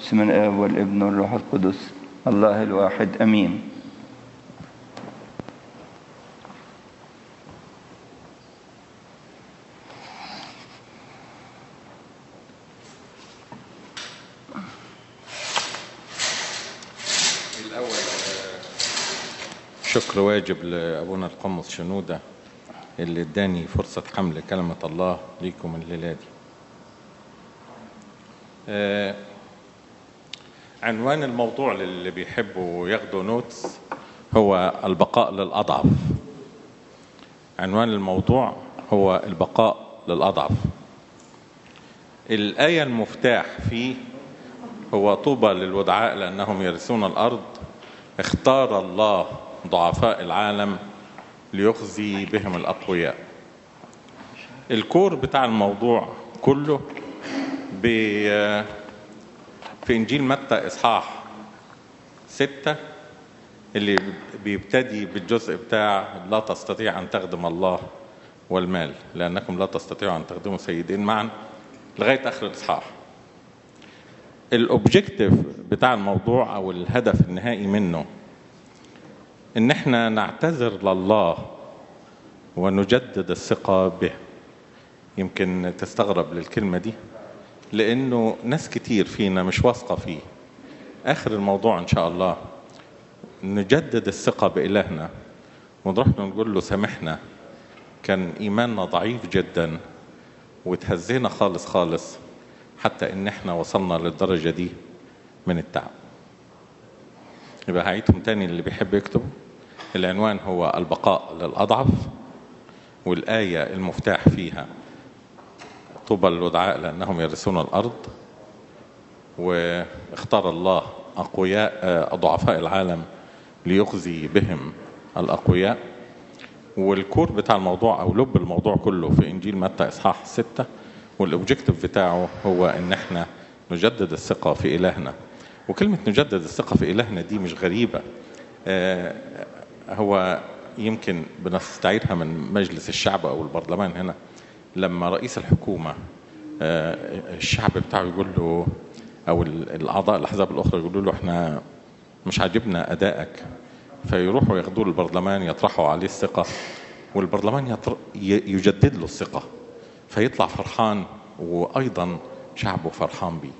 بسم الآب والابن والروح القدس الله الواحد أمين. الأول شكر واجب لأبونا القمص شنودة اللي اداني فرصة حمل كلمة الله ليكم الليلة دي. عنوان الموضوع للي بيحبوا ياخدوا نوتس هو البقاء للأضعف. عنوان الموضوع هو البقاء للأضعف. الآية المفتاح فيه هو طوبى للودعاء لأنهم يرثون الأرض، اختار الله ضعفاء العالم ليخزي بهم الأقوياء. الكور بتاع الموضوع كله في إنجيل متى إصحاح 6 اللي بيبتدي بالجزء بتاع لا تستطيع أن تخدم الله والمال لأنكم لا تستطيعوا أن تخدموا سيدين معا لغاية آخر الإصحاح. الأوبجيكتيف بتاع الموضوع أو الهدف النهائي منه إن احنا نعتذر لله ونجدد الثقة به. يمكن تستغرب للكلمة دي لأنه ناس كتير فينا مش واثقة فيه. آخر الموضوع إن شاء الله نجدد الثقة بإلهنا ونروح نقول له سامحنا، كان إيماننا ضعيف جدا وتهزينا خالص خالص حتى إن احنا وصلنا للدرجة دي من التعب. يبقى هعيدهم تاني اللي بيحب يكتب. العنوان هو البقاء للأضعف، والآية المفتاح فيها طوبى للودعاء لأنهم يرثون الأرض، واختار الله أقوياء ضعفاء العالم ليخزي بهم الأقوياء. والكور بتاع الموضوع أو لب الموضوع كله في إنجيل متى إصحاح 6، والأوبجيكتيف بتاعه هو إن احنا نجدد الثقة في إلهنا. وكلمة نجدد الثقة في إلهنا دي مش غريبة، هو يمكن بنستعيرها من مجلس الشعب أو البرلمان هنا. لما رئيس الحكومة الشعب بتاعه يقول له أو الأعضاء الأحزاب الأخرى يقولوا له احنا مش عاجبنا أدائك، فيروحوا ياخدوه البرلمان يطرحوا عليه الثقة، والبرلمان يجدد له الثقة فيطلع فرحان وأيضا شعبه فرحان بيه.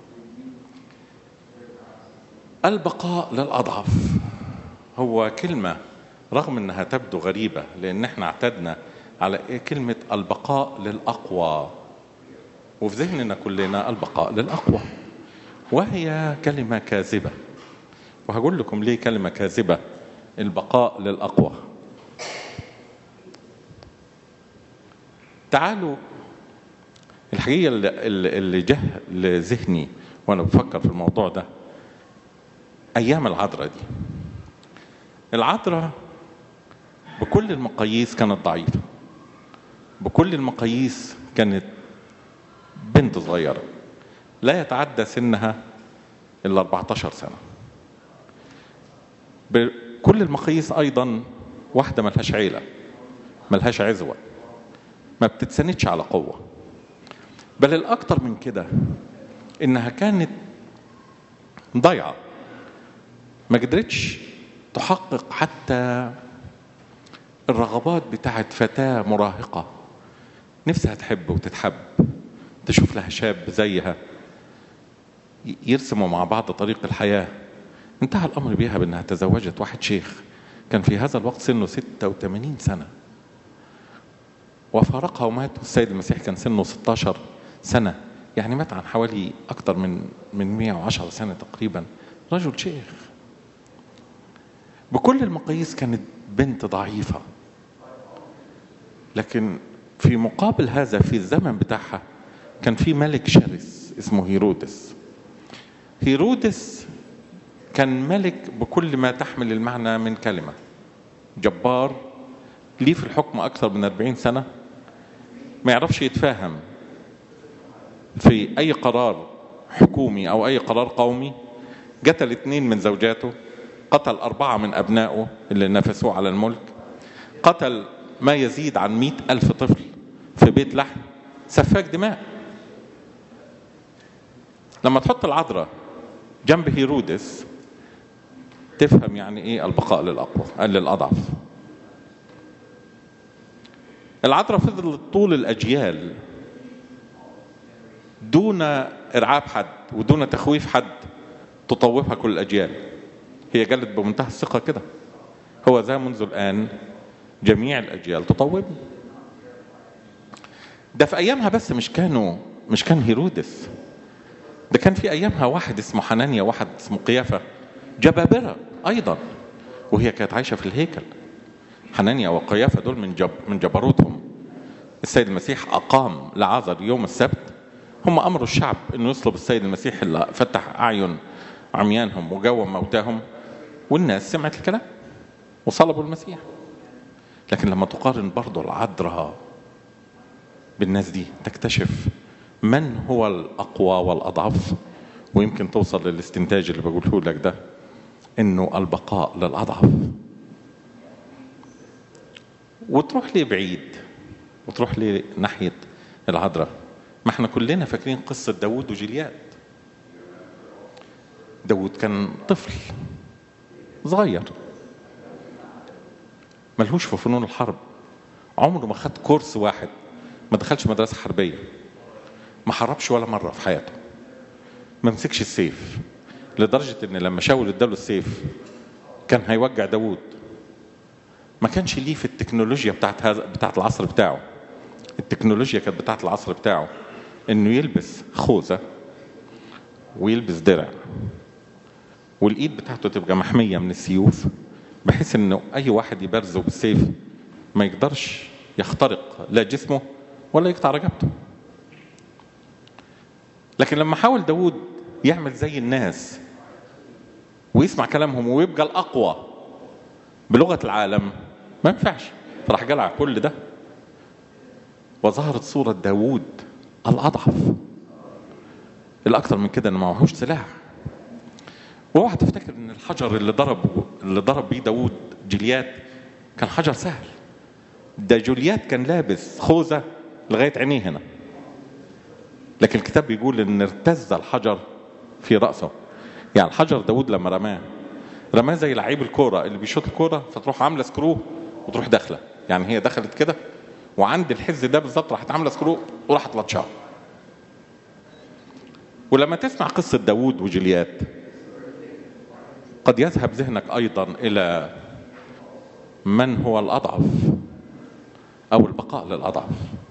البقاء للأضعف هو كلمة رغم أنها تبدو غريبة لأن احنا اعتدنا على كلمة البقاء للأقوى، وفي ذهننا كلنا البقاء للأقوى، وهي كلمة كاذبة. وهقول لكم ليه كلمة كاذبة البقاء للأقوى. تعالوا، الحقيقة اللي جه لذهني وأنا بفكر في الموضوع ده أيام العذراء دي. العذراء بكل المقاييس كانت ضعيفة، بكل المقاييس كانت بنت صغيرة لا يتعدى سنها إلا 14 سنة. بكل المقاييس أيضا واحدة ملهاش عيلة، ملهاش عزوة، ما بتتسندش على قوة. بل الأكتر من كده إنها كانت ضيعة، ما قدرتش تحقق حتى الرغبات بتاعت فتاة مراهقة نفسها تحب وتتحب، تشوف لها شاب زيها يرسموا مع بعض طريق الحياة. انتهى الأمر بها بأنها تزوجت واحد شيخ كان في هذا الوقت سنه 86 سنة وفارقها ومات. والسيد المسيح كان سنه 16 سنة، يعني مات عن حوالي أكثر من 110 سنة تقريبا. رجل شيخ بكل المقاييس كانت بنت ضعيفة، لكن في مقابل هذا في الزمن بتاعها كان في ملك شرس اسمه هيرودس. هيرودس كان ملك بكل ما تحمل المعنى من كلمة، جبار، ليه في الحكم أكثر من 40 سنة، ما يعرفش يتفاهم في أي قرار حكومي أو أي قرار قومي. قتل 2 من زوجاته، قتل 4 من أبنائه اللي نافسوه على الملك، قتل ما يزيد عن 100,000 طفل في بيت لحم، سفاك دماء. لما تحط العذراء جنب هيرودس تفهم يعني ايه البقاء للأقوى للأضعف. العذراء فضلت طول الأجيال دون إرعاب حد ودون تخويف حد تطوفها كل الأجيال. هي جلت بمنتهى الثقة كده: هو ذا منذ الآن جميع الأجيال تطوب. ده في أيامها بس مش كان هيرودس، ده كان في أيامها واحد اسمه حنانيا، واحد اسمه قيافة، جبابرة أيضا، وهي كانت عايشة في الهيكل. حنانيا وقيافة دول من جبروتهم السيد المسيح أقام لعازر يوم السبت. هم أمروا الشعب إنه يصلب السيد المسيح اللي فتح أعين عميانهم وجوم موتاهم، والناس سمعت الكلام وصلبوا المسيح. لكن لما تقارن برضو العذراء بالناس دي تكتشف من هو الأقوى والأضعف، ويمكن توصل للاستنتاج اللي بقوله لك ده، إنه البقاء للأضعف. وتروح ليه بعيد وتروح ليه ناحية العذراء؟ ما احنا كلنا فاكرين قصة داود وجلياد. داود كان طفل صغير ملهوش في فنون الحرب، عمره ما خد كورس واحد، ما دخلش مدرسة حربية، ما حربش ولا مرة في حياته، ما مسكش السيف، لدرجة ان لما شاول اداله السيف كان هيوجع داود. ما كانش ليه في التكنولوجيا بتاعت العصر بتاعه. التكنولوجيا كانت بتاعت العصر بتاعه انه يلبس خوذة ويلبس درع، والايد بتاعته تبقى محمية من السيوف، بحيث انه اي واحد يبرزه بالسيف ما يقدرش يخترق لا جسمه ولا يقطع رقبته. لكن لما حاول داود يعمل زي الناس ويسمع كلامهم ويبقى الأقوى بلغة العالم، ما ينفعش، فراح جلع كل ده وظهرت صورة داود الأضعف. الأكثر من كده إنه ما معهوش سلاح. واوعى تفتكر إن الحجر اللي ضرب بيه داود جليات كان حجر سهل. ده جليات كان لابس خوذة لغاية عينيه هنا، لكن الكتاب بيقول إن ارتز الحجر في رأسه. يعني الحجر داود لما رماه زي لعيب الكورة اللي بيشوط الكورة فتروح عاملة سكرو وتروح داخلة، يعني هي دخلت كده وعند الحز ده بالظبط راحت عاملة سكرو وراحت لطشها. ولما تسمع قصة داود وجليات قد يذهب ذهنك أيضا إلى من هو الأضعف أو البقاء للأضعف.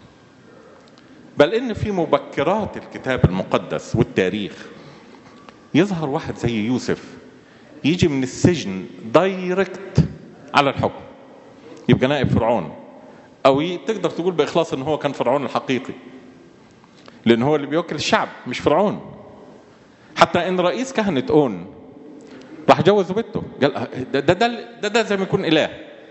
بل إن في مبكرات الكتاب المقدس والتاريخ يظهر واحد زي يوسف يجي من السجن دايركت على الحكم، يبقى نائب فرعون، أو تقدر تقول بإخلاص إن هو كان فرعون الحقيقي، لأن هو اللي بيوكل الشعب مش فرعون. حتى إن رئيس كهنة أون راح جوز بنته، قال ده زي ما يكون إله.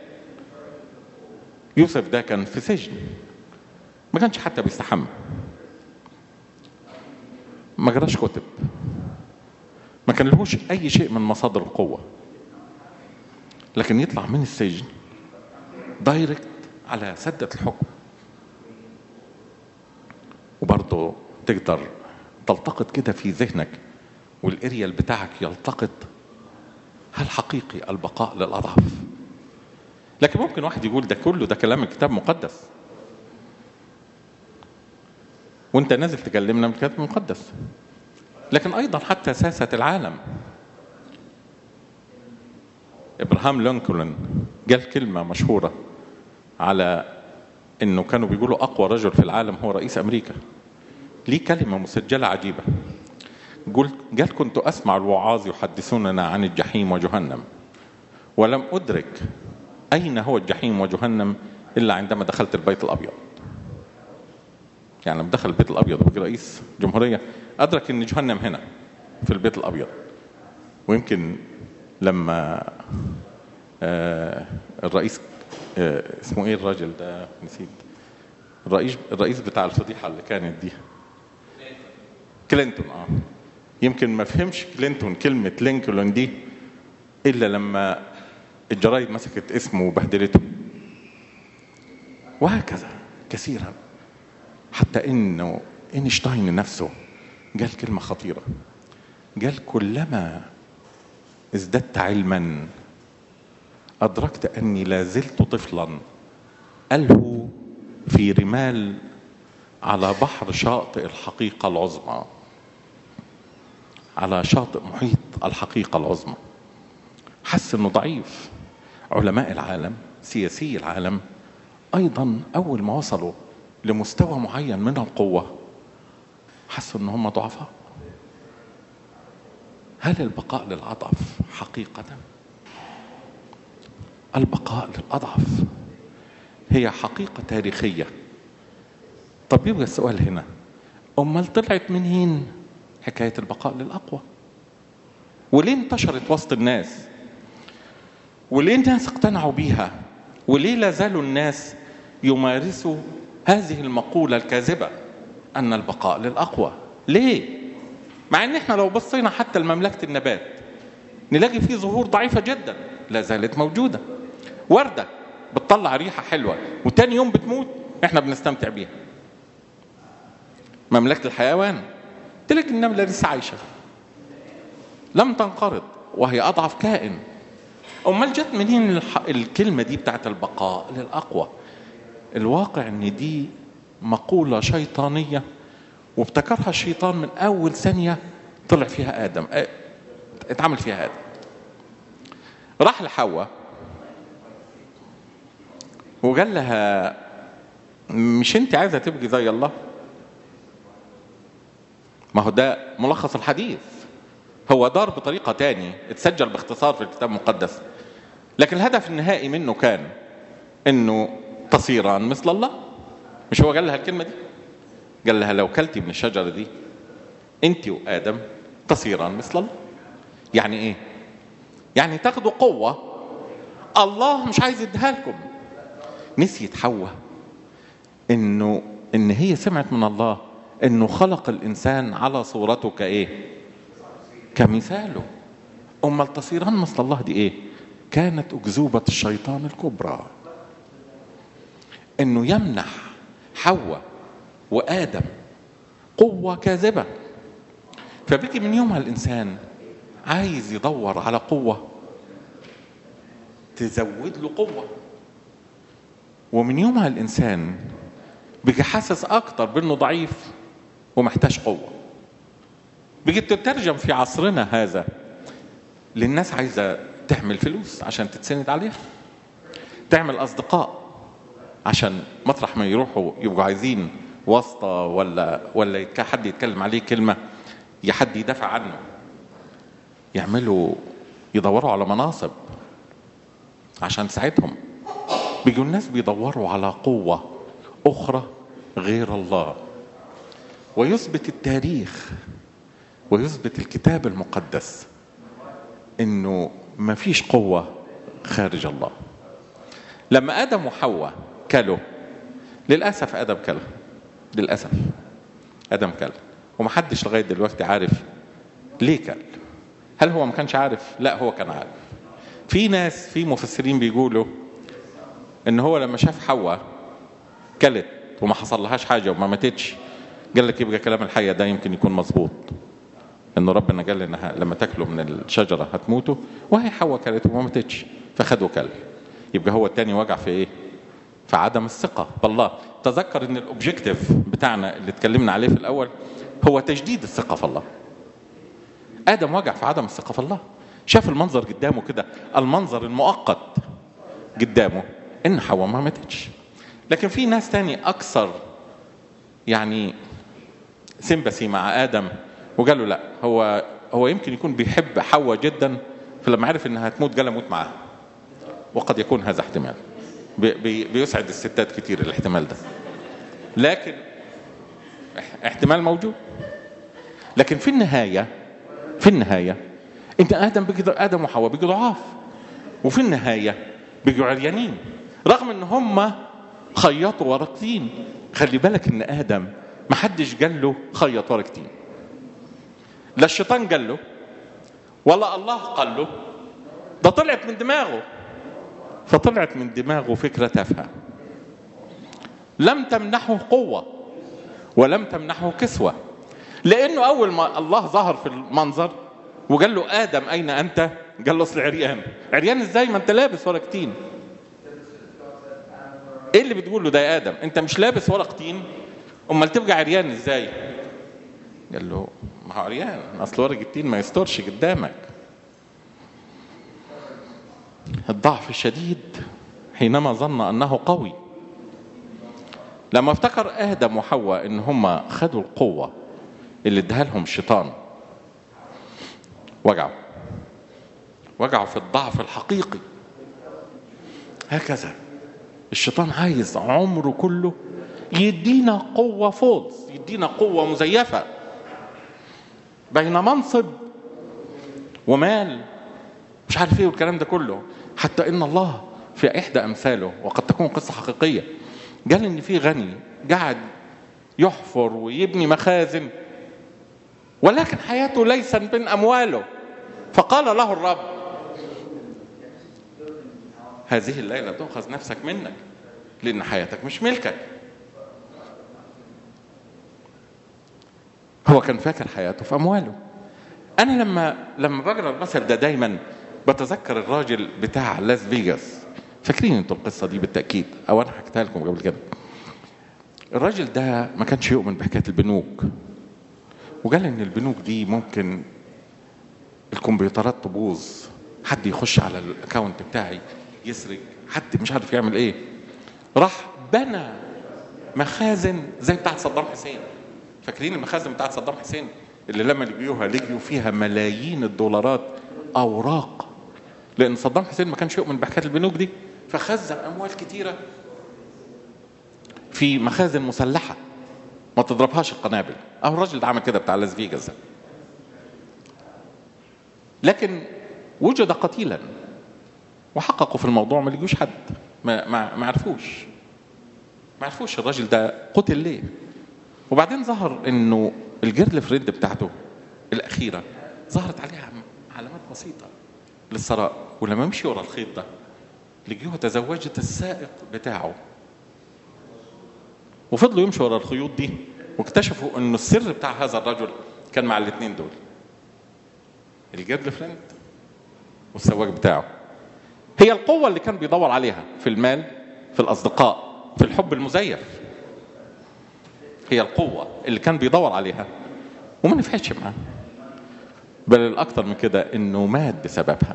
يوسف ده كان في سجن، ما كانش حتى بيستحمى، ما قراش كتب، ما كان لهوش أي شيء من مصادر القوة، لكن يطلع من السجن دايركت على سدة الحكم. وبرضه تقدر تلتقط كده في ذهنك والإريال بتاعك يلتقط، هل حقيقي البقاء للأضعف؟ لكن ممكن واحد يقول ده كله ده كلام الكتاب مقدس، وانت نازل تكلمنا من الكتاب المقدس. لكن ايضا حتى ساسة العالم، ابراهام لينكولن قال كلمة مشهورة على انه كانوا بيقولوا اقوى رجل في العالم هو رئيس امريكا. ليه كلمة مسجلة عجيبة، قال كنت اسمع الوعاظ يحدثوننا عن الجحيم وجهنم، ولم ادرك اين هو الجحيم وجهنم الا عندما دخلت البيت الابيض. يعني لما دخل البيت الابيض وبقى رئيس جمهورية ادرك ان جهنم هنا في البيت الابيض. ويمكن لما الرئيس اسمه ايه الراجل ده نسيت، الرئيس بتاع الفضيحة اللي كانت دي، كلينتون، يمكن ما فهمش كلينتون كلمة لينكولن دي الا لما الجرايد مسكت اسمه وبهدلته. وهكذا كثيرا، حتى انه اينشتاين نفسه قال كلمة خطيرة، قال كلما ازددت علما أدركت أني لا زلت طفلا ألهو في رمال على بحر شاطئ الحقيقة العظمى، على شاطئ محيط الحقيقة العظمى. حس أنه ضعيف. علماء العالم، سياسي العالم أيضا أول ما وصلوا لمستوى معين من القوة حسوا أن هم ضعفاء. هل البقاء للأضعف حقيقة؟ البقاء للأضعف هي حقيقة تاريخية. طب يبقى السؤال هنا، أمال طلعت منين حكاية البقاء للأقوى؟ وليه انتشرت وسط الناس؟ وليه الناس اقتنعوا بيها؟ وليه لا زالوا الناس يمارسوا هذه المقولة الكاذبة أن البقاء للأقوى؟ ليه؟ مع أن احنا لو بصينا حتى لمملكة النبات نلاقي فيه ظهور ضعيفة جدا لا زالت موجودة. وردة بتطلع ريحة حلوة وتاني يوم بتموت، احنا بنستمتع بيها. مملكة الحيوان تلاقي النملة لسه عايشة لم تنقرض وهي أضعف كائن. أمال جت منين الكلمة دي بتاعت البقاء للأقوى؟ الواقع ان دي مقولة شيطانية وابتكرها الشيطان من أول ثانية طلع فيها آدم، اتعمل فيها آدم. راح لحواء وقال لها مش انت عايزة تبقي زي الله؟ ما هو ده ملخص الحديث، هو دار بطريقة تاني اتسجل باختصار في الكتاب المقدس، لكن الهدف النهائي منه كان انه تصيران مثل الله. مش هو قال لها الكلمة دي؟ قال لها لو كلتي من الشجرة دي انت وآدم تصيران مثل الله. يعني ايه؟ يعني تاخدوا قوة الله مش عايز يديها لكم. نسيت حواء ان هي سمعت من الله انه خلق الانسان على صورته كايه؟ كمثاله. امال تصيران مثل الله دي ايه؟ كانت اكذوبة الشيطان الكبرى، انه يمنح حواء وآدم قوة كاذبة. فبقي من يومها الإنسان عايز يدور على قوة تزود له قوة، ومن يومها الإنسان بقي حاسس أكتر بأنه ضعيف ومحتاج قوة. بقي تترجم في عصرنا هذا للناس عايزة تعمل فلوس عشان تتسند عليها، تعمل أصدقاء عشان مطرح ما يروحوا يبقوا عايزين واسطة ولا حد يتكلم عليه كلمة يا حد يدافع عنه، يدوروا على مناصب عشان تساعدهم. بيجوا الناس بيدوروا على قوة أخرى غير الله. ويثبت التاريخ ويثبت الكتاب المقدس إنه ما فيش قوة خارج الله. لما آدم وحواء كلوا، للأسف آدم كله، للأسف آدم كل، ومحدش لغاية دلوقتي عارف ليه كل. هل هو ما كانش عارف؟ لا، هو كان عارف. في مفسرين بيقولوا ان هو لما شاف حواء كلت وما حصل لهاش حاجة وما ماتتش، قال لك يبقى كلام الحية ده يمكن يكون مظبوط، انه ربنا قال انها لما تاكلوا من الشجرة هتموتوا، وهي حواء كلت وما ماتتش فخدوا كل. يبقى هو التاني وقع في ايه؟ في عدم الثقة بالله. تذكر ان الاوبجيكتيف بتاعنا اللي اتكلمنا عليه في الاول هو تجديد الثقة في الله. آدم وقع في عدم الثقة في الله، شاف المنظر قدامه كده، المنظر المؤقت قدامه ان حواء ما ماتتش. لكن في ناس تاني اكثر يعني سمبسي مع آدم وقالوا لا، هو يمكن يكون بيحب حواء جدا، فلما عرف انها هتموت قال موت معاها. وقد يكون هذا احتمال، بيسعد الستات كتير الاحتمال ده، لكن احتمال موجود. لكن في النهاية انت آدم وحواء بيجوا ضعاف، وفي النهاية بيجوا عريانين رغم ان هم خيطوا ورا كتين. خلي بالك ان آدم ما حدش قال له خيط ورا كتين، لا الشيطان قال له ولا الله قال له، ده طلعت من دماغه. فطلعت من دماغه فكرة تافهة لم تمنحه قوة ولم تمنحه كسوة، لأنه أول ما الله ظهر في المنظر وقال له آدم أين أنت؟ قال له أصل عريان. عريان إزاي ما أنت لابس ولا كتين؟ إيه اللي بتقول له ده يا آدم؟ أنت مش لابس ولا كتين، أمال تبقى عريان إزاي؟ قال له ما هو عريان، أصل ورق التين ما يسترش قدامك. الضعف الشديد حينما ظن أنه قوي. لما افتكر آدم وحواء إن هم خدوا القوة اللي اداها لهم الشيطان، وجعوا في الضعف الحقيقي. هكذا الشيطان عايز عمره كله يدينا قوة فوض، يدينا قوة مزيفة بين منصب ومال مش عارف ايه والكلام ده كله. حتى ان الله في احدى امثاله، وقد تكون قصة حقيقية، قال ان في غني قاعد يحفر ويبني مخازن، ولكن حياته ليس من امواله. فقال له الرب هذه الليلة تؤخذ نفسك منك، لان حياتك مش ملكك. هو كان فاكر حياته في امواله. انا لما بقرا المثل ده دايما بتذكر الراجل بتاع لاس فيجاس. فاكرين انتوا القصه دي بالتاكيد، او انا حكيتها لكم قبل كده. الراجل ده ما كانش يؤمن بحكايه البنوك، وقال ان البنوك دي ممكن الكمبيوترات تبوظ، حد يخش على الاكاونت بتاعي يسرق، حد مش عارف يعمل ايه. راح بنى مخازن زي بتاعت صدام حسين. فاكرين المخازن بتاعت صدام حسين اللي لما لقيوا فيها ملايين الدولارات اوراق، لان صدام حسين ما كانش يؤمن بحكايه البنوك دي، فخزن اموال كتيره في مخازن مسلحه ما تضربهاش القنابل. او الراجل ده عمل كده بتاع لاس فيجاس. لكن وجد قتيلا وحققوا في الموضوع، ما لقوش حد، ما عرفوش الراجل ده قتل ليه. وبعدين ظهر انه الجيرل فريند بتاعته الاخيره ظهرت عليها علامات بسيطه للثراء، ولما مشي ورا الخيط ده لقيوها تزوجت السائق بتاعه. وفضلوا يمشوا ورا الخيوط دي، واكتشفوا انه السر بتاع هذا الرجل كان مع الاثنين دول، الجيرل فريند والسواق بتاعه. هي القوه اللي كان بيدور عليها في المال، في الاصدقاء، في الحب المزيف. هي القوه اللي كان بيدور عليها وما نفعتش معاه، بل الاكثر من كده انه مات بسببها.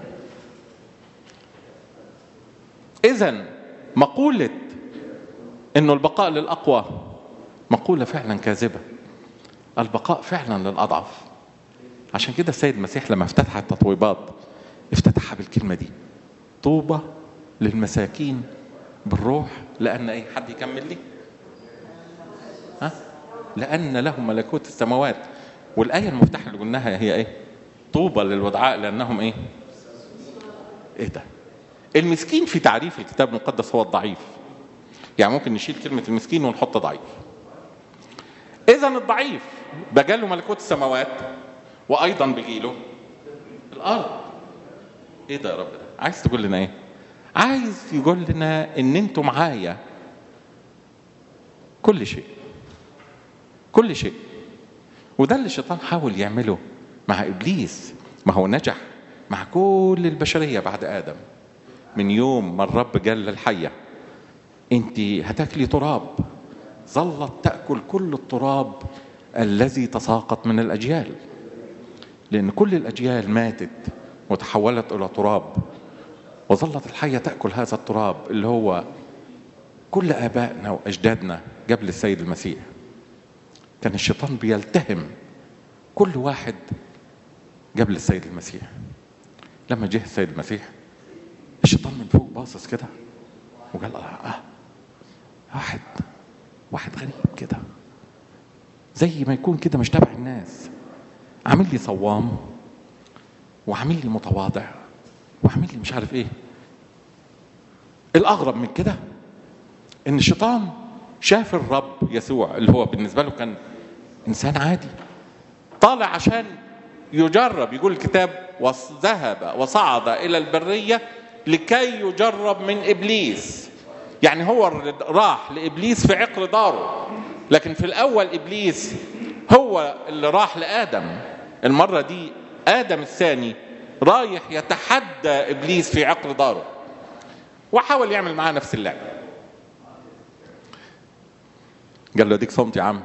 اذا مقوله انه البقاء للاقوى مقوله فعلا كاذبه. البقاء فعلا للاضعف. عشان كده السيد المسيح لما افتتح التطويبات افتتحها بالكلمه دي: طوبى للمساكين بالروح لان اي حد يكمل لي لان لهم ملكوت السماوات. والايه المفتاحه اللي قلناها هي ايه؟ طوبى للودعاء لانهم ايه ده؟ المسكين في تعريف الكتاب المقدس هو الضعيف. يعني ممكن نشيل كلمه المسكين ونحط ضعيف. اذا الضعيف بقى له ملكوت السماوات، وايضا بيجي له الارض. ايه ده يا رب؟ ده عايز تقول لنا ايه؟ عايز يقول لنا ان انتوا معايا كل شيء، كل شيء. وده اللي الشيطان حاول يعمله مع ابليس. ما هو نجح مع كل البشريه بعد ادم. من يوم ما الرب قال للحيه انت هتاكلي تراب، ظلت تاكل كل التراب الذي تساقط من الاجيال، لان كل الاجيال ماتت وتحولت الى تراب، وظلت الحيه تاكل هذا التراب اللي هو كل ابائنا واجدادنا قبل السيد المسيح. كان الشيطان بيلتهم كل واحد قبل السيد المسيح. لما جه السيد المسيح الشيطان من فوق باصص كده وقال واحد غريب كده، زي ما يكون كده مش تبع الناس، عامل لي صوام وعامل لي متواضع وعامل لي مش عارف ايه. الاغرب من كده ان الشيطان شاف الرب يسوع اللي هو بالنسبه له كان انسان عادي طالع عشان يجرب. يقول الكتاب وذهب وصعد الى البريه لكي يجرب من ابليس. يعني هو راح لابليس في عقر داره، لكن في الاول ابليس هو اللي راح لادم. المره دي آدم الثاني رايح يتحدى إبليس في عقر داره، وحاول يعمل معاه نفس اللعبة. قال له ديك صمت يا عم،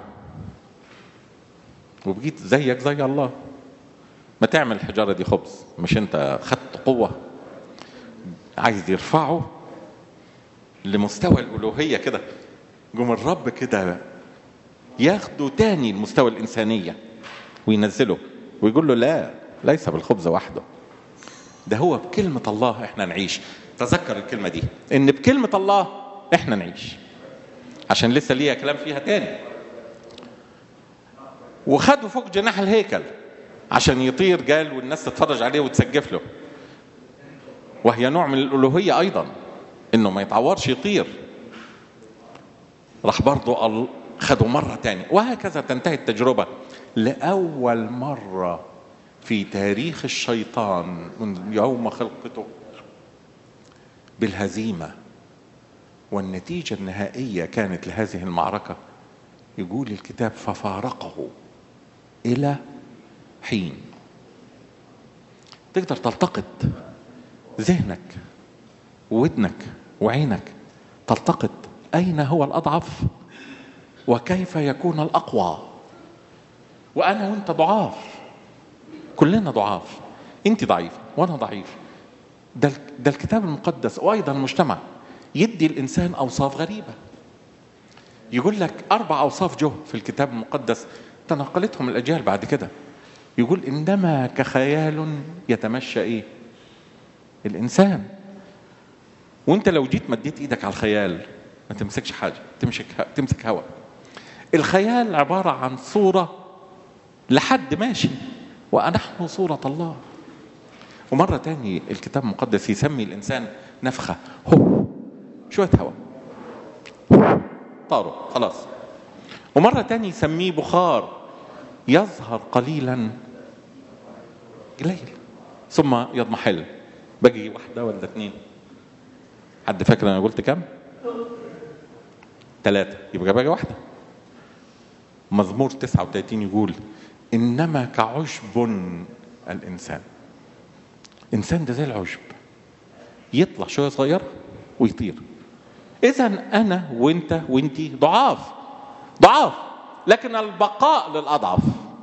وبقيت زيك زي الله، ما تعمل الحجارة دي خبز. مش انت خدت قوة؟ عايز يرفعه لمستوى الألوهية كده، قوم الرب كده ياخده تاني لمستوى الإنسانية وينزله ويقول له لا، ليس بالخبز وحده، ده هو بكلمة الله احنا نعيش. تذكر الكلمة دي، ان بكلمة الله احنا نعيش، عشان لسه ليها كلام فيها تاني. وخدوا فوق جناح الهيكل عشان يطير، قال والناس تتفرج عليه وتسقف له، وهي نوع من الألوهية أيضا، إنه ما يتعورش يطير. راح برضو خدوا مرة تاني، وهكذا تنتهي التجربة. لأول مرة في تاريخ الشيطان من يوم خلقته بالهزيمة، والنتيجة النهائية كانت لهذه المعركة، يقول الكتاب ففارقه إلى حين. تقدر تلتقط ذهنك وودنك وعينك، تلتقط أين هو الأضعف وكيف يكون الأقوى. وأنا وأنت ضعاف، كلنا ضعاف، أنت ضعيف وأنا ضعيف. ده الكتاب المقدس وأيضا المجتمع يدي الإنسان أوصاف غريبة. يقول لك 4 أوصاف جه في الكتاب المقدس تنقلتهم الأجيال بعد كده. يقول إنما كخيال يتمشى الإنسان. وانت لو جيت مديت ايدك على الخيال ما تمسكش حاجة، تمسك هوا. الخيال عبارة عن صورة لحد ماشي، ونحن صورة الله. ومرة تاني الكتاب المقدس يسمي الإنسان نفخة، هو شوية هوا طاروا خلاص. ومرة تاني يسميه بخار يظهر قليلا قليل ثم يضمحل. باقي 1 ولا 2؟ حد فاكر انا قلت كم؟ 3، يبقى باقي 1. مزمور 39 يقول انما كعشب الانسان. انسان ده زي العشب، يطلع شويه صغير ويطير. اذا انا وانت وانتي ضعاف، لكن البقاء للاضعف،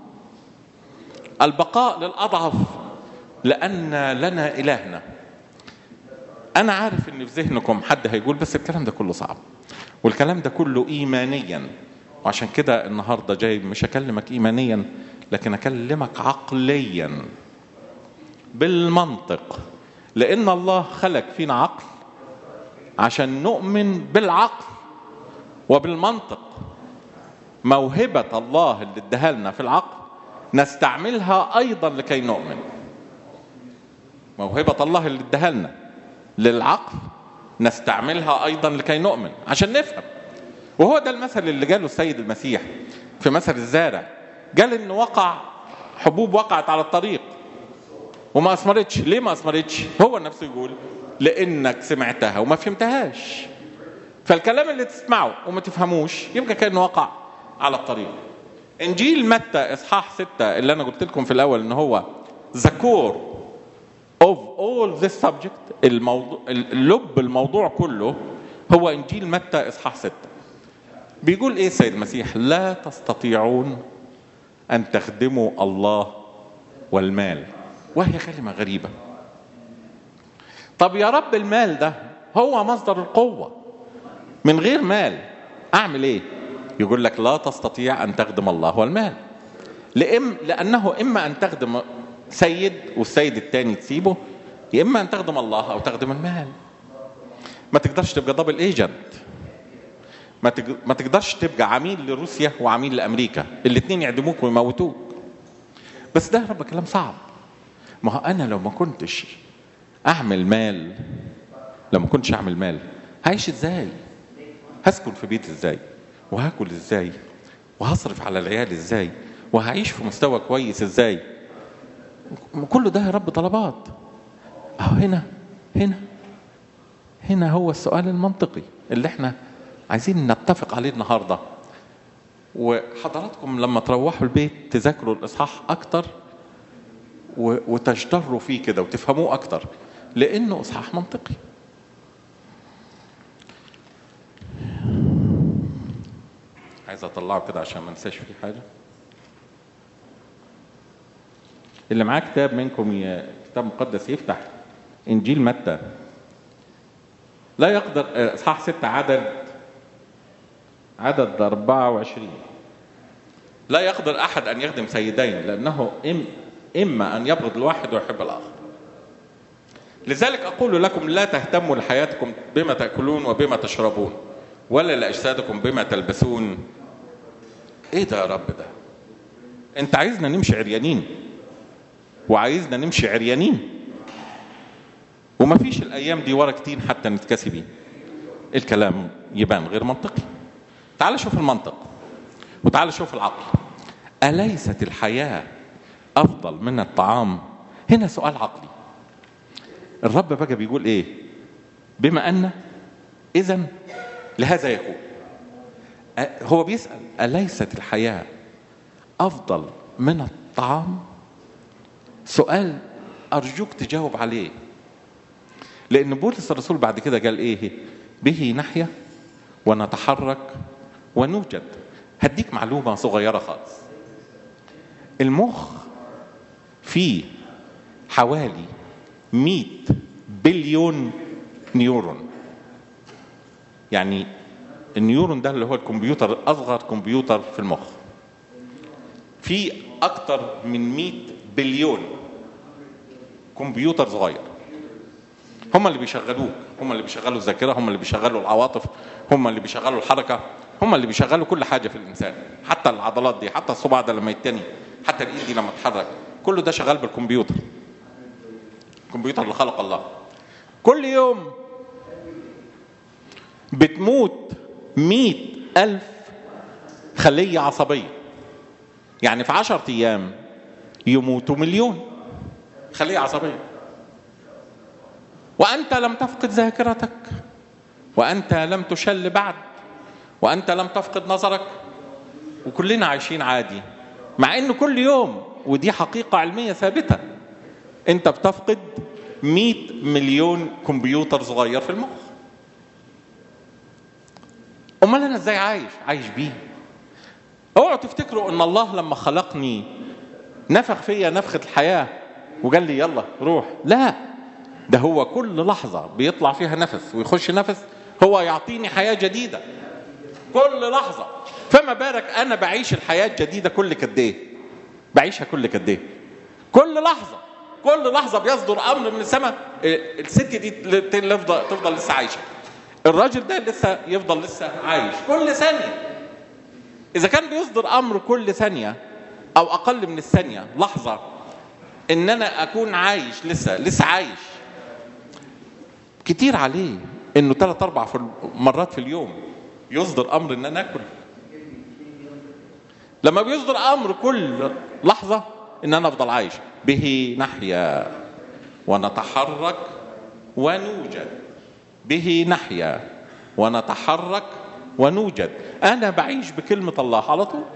لان لنا الهنا. انا عارف ان في ذهنكم حد هيقول بس الكلام ده كله صعب، والكلام ده كله ايمانيا، وعشان كده النهارده جاي مش اكلمك ايمانيا لكن اكلمك عقليا بالمنطق، لان الله خلق فينا عقل عشان نؤمن بالعقل وبالمنطق. موهبة الله اللي اداها لنا في العقل نستعملها ايضا لكي نؤمن. موهبة الله اللي اداها لنا للعقل نستعملها ايضا لكي نؤمن عشان نفهم. وهو ده المثل اللي قاله السيد المسيح في مثل الزارع. قال ان وقع حبوب وقعت على الطريق وما اثمرتش. ليه ما اثمرتش؟ هو نفسه يقول لانك سمعتها وما فهمتهاش. فالكلام اللي تسمعه وما تفهموش يبقى كأنه وقع على الطريق. انجيل متى اصحاح 6 اللي انا قلت لكم في الاول ان هو ذكور of all this subject، اللب الموضوع كله هو انجيل متى اصحاح 6. بيقول ايه السيد المسيح؟ لا تستطيعون ان تخدموا الله والمال. وهي كلمة غريبة. طب يا رب المال ده هو مصدر القوة، من غير مال اعمل ايه؟ يقول لك لا تستطيع ان تخدم الله والمال، لانه اما ان تخدم سيد والسيد التاني تسيبه، يا اما ان تخدم الله او تخدم المال. ما تقدرش تبقى دبل ايجنت، ما تقدرش تبقى عميل لروسيا وعميل لامريكا، الاثنين يعدموك ويموتوك. بس ده رب كلام صعب. ما هو انا لو ما كنتش اعمل مال، هعيش ازاي؟ هسكن في بيت ازاي؟ وهاكل ازاي؟ وهصرف على العيال ازاي؟ وهعيش في مستوى كويس ازاي؟ كل ده يا رب طلبات. اهو هنا هو السؤال المنطقي اللي احنا عايزين نتفق عليه النهارده. وحضراتكم لما تروحوا البيت تذاكروا الاصحاح اكتر وتجدروا فيه كده وتفهموه اكتر، لانه اصحاح منطقي. عايز اطلعه كده عشان ما انساش فيه حاجه. اللي معاه كتاب منكم كتاب مقدس يفتح انجيل متى. لا يقدر اصحاح 6 عدد 24. لا يقدر احد ان يخدم سيدين، لانه اما ان يبغض الواحد ويحب الاخر. لذلك اقول لكم لا تهتموا لحياتكم بما تاكلون وبما تشربون، ولا لاجسادكم بما تلبسون. ايه ده يا رب ده؟ انت عايزنا نمشي عريانين، وعايزنا نمشي عريانين، وما فيش الايام دي ورا كتير حتى نتكسي بيه. الكلام يبان غير منطقي. تعال شوف المنطق وتعال شوف العقل. أليست الحياة أفضل من الطعام؟ هنا سؤال عقلي. الرب بقى بيقول إيه؟ بما أن إذن لهذا يكون. هو بيسأل أليست الحياة أفضل من الطعام؟ سؤال أرجوك تجاوب عليه، لأن بولس الرسول بعد كده قال إيه؟ به نحيا ونتحرك ونوجد. هديك معلومة صغيرة خالص. المخ فيه حوالي 100 بليون نيورون. يعني النيورون ده اللي هو الكمبيوتر، أصغر كمبيوتر في المخ. في أكتر من 100 بليون كمبيوتر صغير، هم اللي بيشغلوك، هم اللي بيشغلوا الذاكرة، هم اللي بيشغلوا العواطف، هم اللي بيشغلوا الحركة، هم اللي بيشغلوا كل حاجة في الإنسان. حتى العضلات دي، حتى الصباع ده لما يتني، حتى الإيد دي لما تتحرك، كله ده شغال بالكمبيوتر. الكمبيوتر اللي خلق الله. كل يوم بتموت 100,000 خلية عصبية. يعني في 10 أيام يموتوا 1,000,000 خلية عصبية. وأنت لم تفقد ذاكرتك، وأنت لم تشل بعد، وأنت لم تفقد نظرك، وكلنا عايشين عادي. مع أنه كل يوم، ودي حقيقة علمية ثابتة، أنت بتفقد 100 مليون كمبيوتر صغير في المخ. أمال أنا إزاي عايش بيه؟ اوعوا تفتكروا أن الله لما خلقني نفخ فيا نفخة الحياة وقال لي يلا روح. لا، ده هو كل لحظة بيطلع فيها نفس ويخش نفس هو يعطيني حياة جديدة كل لحظة. فما بالك أنا بعيش الحياة الجديدة كل قد إيه؟ بعيشها كل قد إيه؟ كل لحظة بيصدر أمر من السماء. الست دي تفضل لسه عايشة، الراجل ده لسه يفضل لسه عايش كل ثانية. إذا كان بيصدر أمر كل ثانية أو أقل من الثانية لحظة إن أنا أكون عايش لسه عايش، كتير عليه إنه 3-4 مرات في اليوم يصدر أمر إن أنا أكل. لما بيصدر أمر كل لحظة إن أنا أفضل عايش. به نحيا ونتحرك ونوجد. به نحيا ونتحرك ونوجد. أنا بعيش بكلمة الله على طول،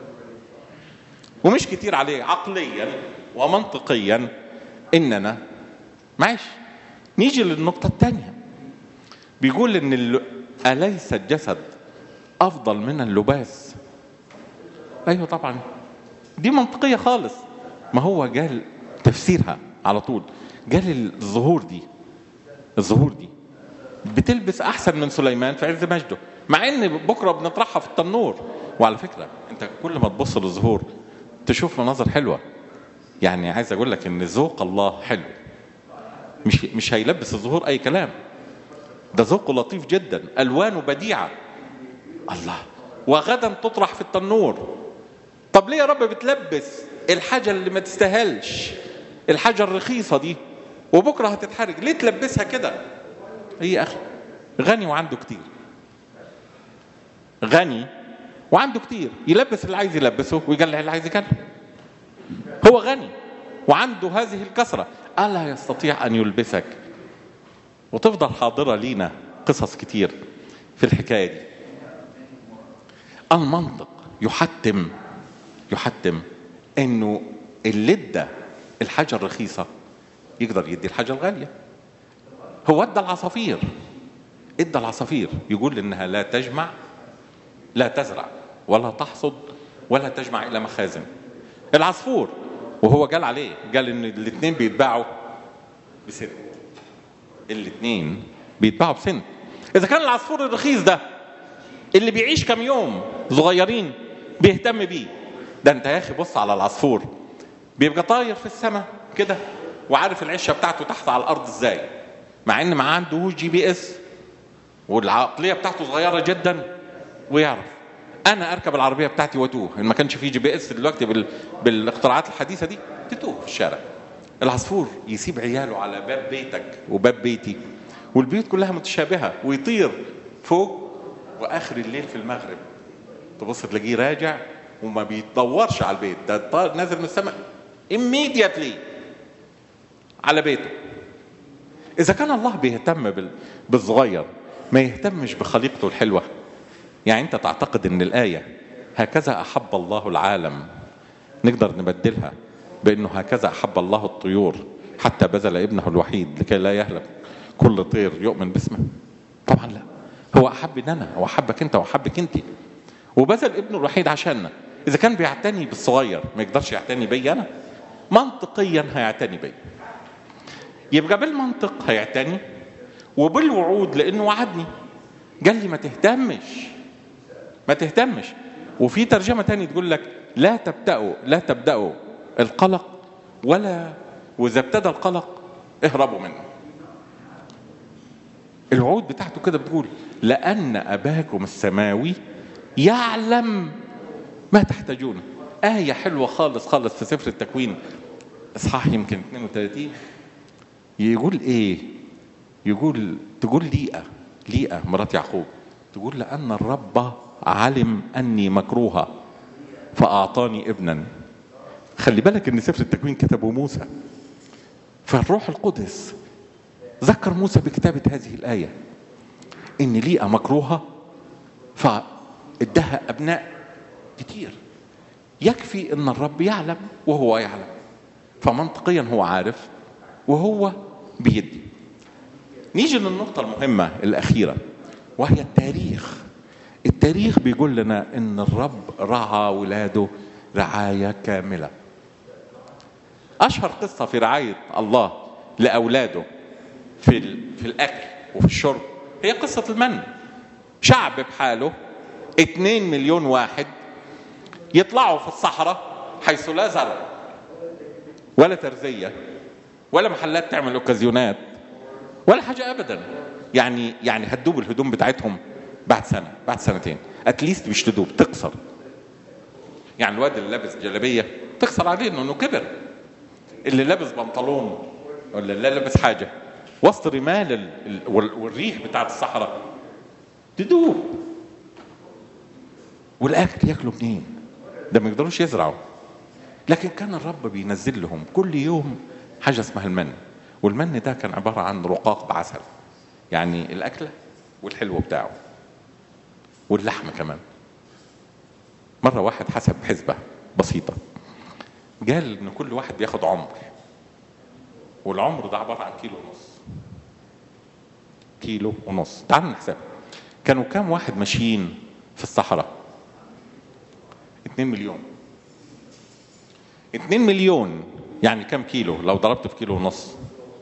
ومش كتير عليه عقليا ومنطقيا إننا معيش. نيجي للنقطة الثانية. بيقول إن أليس الجسد أفضل من اللباس؟ أيوة طبعا، دي منطقية خالص. ما هو قال تفسيرها على طول، قال الظهور دي بتلبس أحسن من سليمان في عز مجده، مع إن بكرة بنطرحها في التنور. وعلى فكرة أنت كل ما تبص للظهور تشوف مناظر حلوة. يعني عايز أقول لك إن ذوق الله حلو، مش هيلبس الظهور أي كلام. ده ذوقه لطيف جدا، ألوانه بديعة. الله، وغدا تطرح في التنور. طب ليه يا رب بتلبس الحاجة اللي ما تستاهلش، الحاجة الرخيصة دي، وبكرة هتتحرج؟ ليه تلبسها كده؟ هي أخي غني وعنده كتير، غني وعنده كتير، يلبس اللي عايز يلبسه ويقلع اللي عايز يقلع. هو غني وعنده هذه الكثرة، ألا يستطيع أن يلبسك؟ وتفضل حاضرة لينا قصص كتير في الحكاية دي. المنطق يحتم انه اللدة الحاجة الرخيصة يقدر يدي الحاجة الغالية. هو ادى العصافير يقول انها لا تجمع، لا تزرع ولا تحصد ولا تجمع الى مخازن. العصفور وهو قال عليه، قال ان الاثنين بيتباعوا بسنت، الاثنين بيتباعوا بسنت. اذا كان العصفور الرخيص ده اللي بيعيش كم يوم صغيرين بيهتم بيه، ده انت يا اخي بص على العصفور بيبقى طاير في السماء كده وعارف العشه بتاعته تحت على الارض ازاي، مع ان ما عندهوش GPS والعقليه بتاعته صغيره جدا، ويعرف انا اركب العربيه بتاعتي واتوه ان ما كانش في GPS دلوقتي بالاختراعات الحديثه دي، تتوه في الشارع. العصفور يسيب عياله على باب بيتك وباب بيتي والبيوت كلها متشابهه، ويطير فوق، واخر الليل في المغرب تبص تلاقيه راجع وما بيتدورش على البيت، ده نازل من السماء immediately على بيته. اذا كان الله بيهتم بالصغير ما يهتمش بخليقته الحلوه؟ يعني انت تعتقد ان الايه هكذا احب الله العالم نقدر نبدلها بانه هكذا احب الله الطيور حتى بذل ابنه الوحيد لكي لا يهلك كل طير يؤمن باسمه؟ طبعا لا. هو احبني انا واحبك انت واحبك انت، وبذل ابنه الوحيد عشاننا. اذا كان بيعتني بالصغير ما يقدرش يعتني بي انا؟ منطقيا هيعتني بي، يبقى بالمنطق هيعتني، وبالوعود لانه وعدني قال لي ما تهتمش. وفي ترجمة تانية تقول لك لا تبدأوا القلق، وإذا ابتدى القلق اهربوا منه. الوعود بتاعته كده بتقول لأن أباكم السماوي يعلم ما تحتاجون. آية حلوة خالص خالص في سفر التكوين إصحاح يمكن 32 يقول إيه؟ تقول ليئة مرات يعقوب تقول لأن الرب علم أني مكروهة فأعطاني ابنا. خلي بالك ان سفر التكوين كتبه موسى، فالروح القدس ذكر موسى بكتابة هذه الآية ان ليئة مكروهة فادها ابناء كتير. يكفي ان الرب يعلم وهو يعلم، فمنطقيا هو عارف وهو بيدي. نيجي للنقطة المهمة الأخيرة وهي التاريخ بيقول لنا ان الرب رعى ولاده رعاية كاملة. اشهر قصة في رعاية الله لاولاده في الاكل وفي الشرب هي قصة المن. شعب بحاله 2 مليون واحد يطلعوا في الصحراء حيث لا زرع ولا ترزية ولا محلات تعمل اوكازيونات ولا حاجة ابدا. يعني هتدوب الهدوم بتاعتهم بعد سنة بعد سنتين اتليست، مش تدوب، تقصر. يعني الواد اللي لابس جلابية تقصر عليه انه كبر، اللي لابس بنطلون ولا اللي لابس حاجة وسط رمال والريح بتاعت الصحراء تدوب. والاكل ياكلوا منين؟ ده ما يقدروش يزرعوا. لكن كان الرب بينزل لهم كل يوم حاجة اسمها المن، والمن ده كان عبارة عن رقاق بعسل، يعني الاكلة والحلو بتاعه واللحم كمان. مرة واحد حسب حسبة بسيطة قال ان كل واحد بياخد عمر، والعمر ده عبارة عن كيلو ونص. تعالوا نحسب كانوا كام واحد ماشيين في الصحراء؟ 2 مليون. 2 مليون يعني كام كيلو لو ضربت في كيلو ونص؟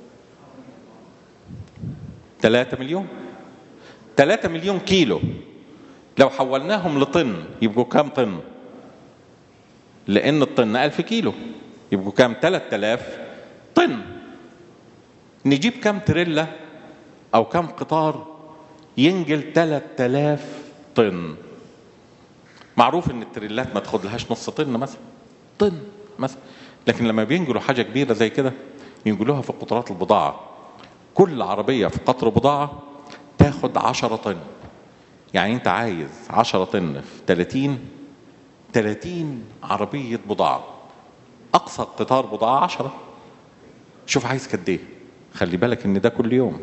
3 مليون. 3 مليون كيلو لو حولناهم لطن يبقوا كام طن؟ لأن الطن 1000 كيلو يبقوا كام؟ 3000 طن. نجيب كام تريلا أو كام قطار ينجل 3000 طن؟ معروف إن التريلات ما تاخد لهاش نص طن مثلا، طن مثلا. لكن لما بينجلوا حاجة كبيرة زي كده ينجلوها في قطارات البضاعة. كل عربية في قطر بضاعة تاخد 10 طن. يعني انت عايز 10 طن في 30 عربية بضاعة. اقصى قطار بضاعة 10. شوف عايز قد ايه. خلي بالك ان ده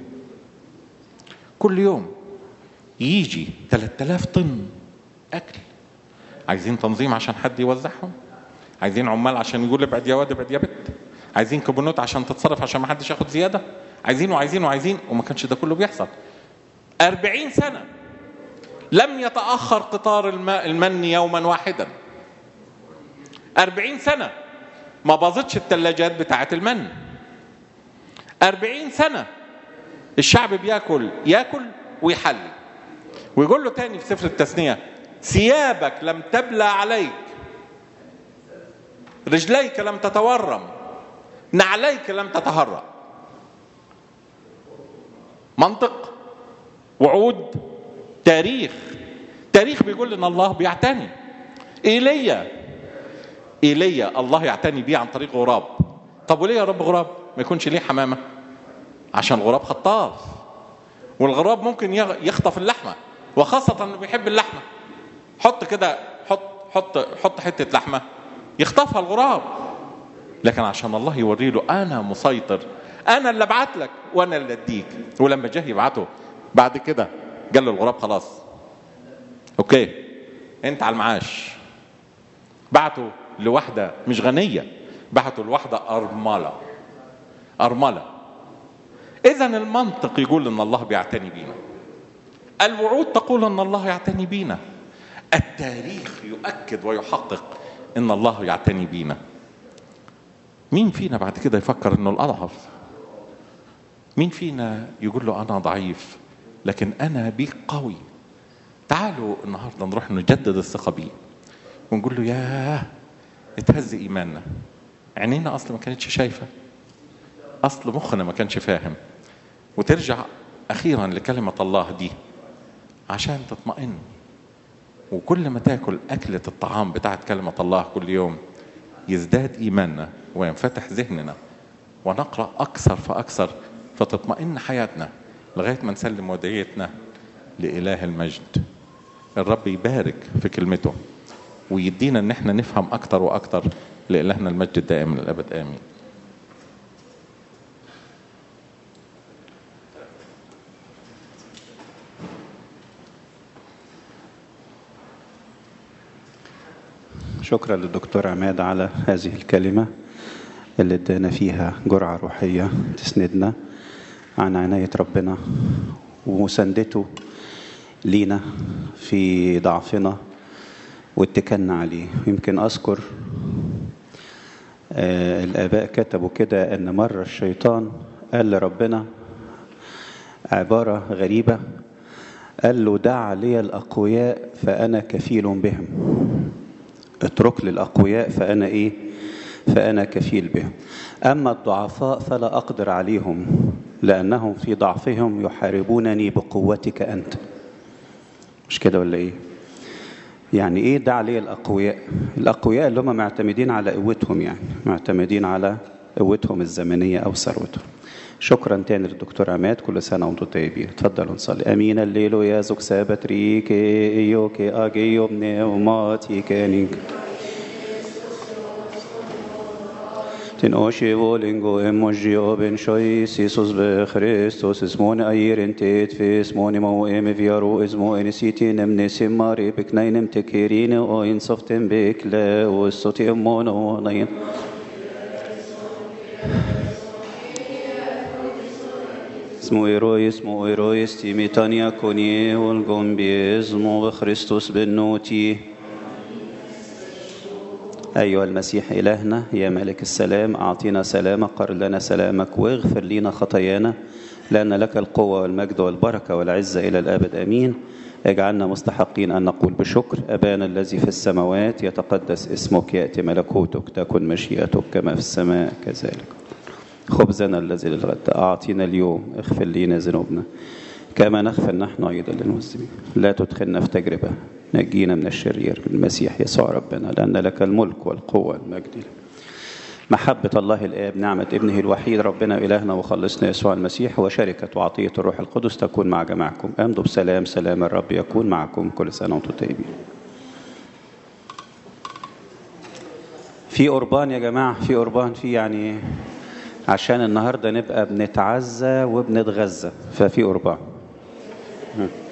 كل يوم يجي 3000 طن اكل. عايزين تنظيم عشان حد يوزعهم، عايزين عمال عشان يقول ابعد يا واد ابعد يا بت، عايزين كوبونات عشان تتصرف عشان ما حدش ياخد زيادة، عايزين وما كانش ده كله بيحصل. 40 سنة لم يتأخر قطار المن يوما واحدا. 40 سنة ما باظتش الثلاجات بتاعت المن. 40 سنة الشعب ياكل ويحلي. ويقول له تاني في سفر التثنية: ثيابك لم تبلى عليك، رجليك لم تتورم، نعليك لم تتهرأ. منطق، وعود، تاريخ بيقول ان الله بيعتني. ايليا الله يعتني بيه عن طريق غراب. طب وليه يا رب غراب؟ ما يكونش ليه حمامة؟ عشان الغراب خطاف، والغراب ممكن يخطف اللحمة، وخاصة انه بيحب اللحمة. حط كده، حط حتة لحمة يخطفها الغراب. لكن عشان الله يوري له انا مسيطر، انا اللي ابعت لك وانا اللي اديك. ولما جه يبعته بعد كده قال له الغراب: خلاص اوكي انت على المعاش. بعته لواحدة مش غنية، بعته لواحدة أرملة. إذن المنطق يقول ان الله بيعتني بينا، الوعود تقول ان الله يعتني بينا، التاريخ يؤكد ويحقق ان الله يعتني بينا. مين فينا بعد كده يفكر انه الأضعف؟ مين فينا يقول له انا ضعيف لكن انا بيك قوي؟ تعالوا النهارده نروح نجدد الثقة بيه ونقول له: ياه اتهز ايماننا، عينينا اصلا ما كانتش شايفة، اصل مخنا ما كانش فاهم. وترجع اخيرا لكلمة الله دي عشان تطمئن. وكل ما تاكل اكلة الطعام بتاعت كلمة الله كل يوم يزداد ايماننا وينفتح ذهننا ونقرأ اكثر فاكثر، فتطمئن حياتنا لغاية ما نسلم وديتنا لإله المجد. الرب يبارك في كلمته ويدينا ان احنا نفهم اكتر واكتر. لإلهنا المجد الدائم للأبد آمين. شكرا للدكتور عماد على هذه الكلمة اللي ادانا فيها جرعة روحية تسندنا عن عناية ربنا ومساندته لينا في ضعفنا واتكلنا عليه. يمكن أذكر الآباء كتبوا كده أن مرة الشيطان قال لربنا عبارة غريبة، قال له: دع لي الأقوياء فأنا كفيل بهم. اترك لي الأقوياء فأنا كفيل بهم، أما الضعفاء فلا أقدر عليهم لأنهم في ضعفهم يحاربونني بقوتك أنت. مش كده ولا إيه؟ يعني إيه دع لي الأقوياء؟ الأقوياء اللي هم معتمدين على قوتهم، يعني معتمدين على قوتهم الزمنية أو ثروتهم. شكرا تاني للدكتور عماد، كل سنة وانتم طيبين. اتفضلوا نصلي. امين. الليل يا زوك سابت ريك ايوك اجيو بنوماتي كانينج تنوشي بولينغو اموجيو بن شويس يسوس بخريستوس اسمون ايرن تيت في اسمون مو ام فيارو اسمو انسيتي نمني سماري بكنين تكيرين او انصفتن بكلا والصوتي امونو نين اسمو إيرويس تيميتانيا كوني والقنبي اسمو بخريستوس بالنوتي. أيها المسيح إلهنا يا ملك السلام، أعطينا سلامك، قر لنا سلامك، واغفر لنا خطايانا، لأن لك القوة والمجد والبركة والعزة إلى الأبد آمين. اجعلنا مستحقين أن نقول بشكر: أبانا الذي في السماوات يتقدس اسمك، يأتي ملكوتك، تكن مشيئتك كما في السماء كذلك. خبزنا الذي للغد أعطينا اليوم، اغفر لنا ذنوبنا كما نغفر نحن أيضا للمسلمين، لا تدخلنا في تجربة، نجينا من الشرير بالمسيح يسوع ربنا، لأن لك الملك والقوة والمجد. محبة الله الآب، نعمة ابنه الوحيد ربنا إلهنا وخلصنا يسوع المسيح، وشركة وعطية الروح القدس تكون مع جماعكم. امضوا بسلام، سلام الرب يكون معكم. كل سنة وانتم طيبين. في قربان يا جماعة، في قربان، في يعني عشان النهاردة نبقى بنتعزى وبنتغذى، ففي قربان.